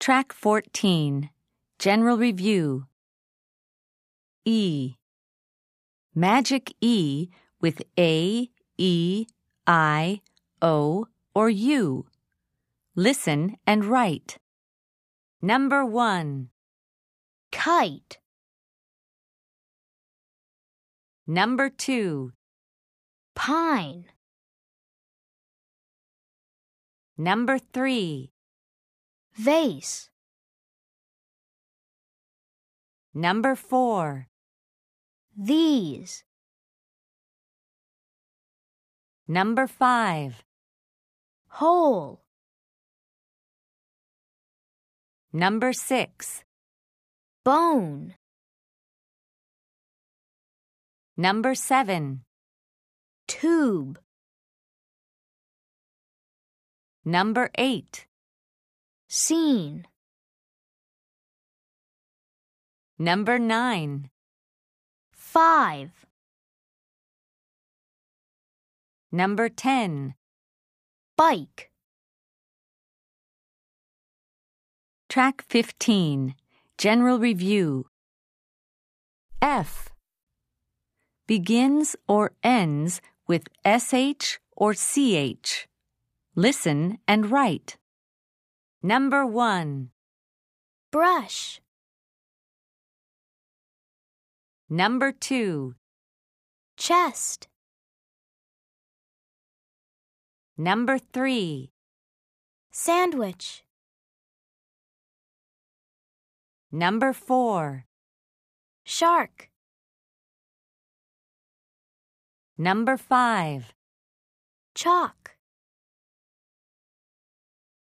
Track 14. General Review. E. Magic E with A, E, I, O, or U. Listen and write. Number 1. Kite. Number 2. Pine. Number 3. Vase. Number 4. These. Number 5. Whole. Number 6. Bone. Number 7. Tube. Number 8. Scene. Number 9. 5. Number 10. Bike. Track 15. General Review. F. Begins or ends with SH or CH. Listen and write. Number 1. Brush. Number 2. Chest. Number 3. Sandwich. Number 4. Shark. Number 5. Chalk.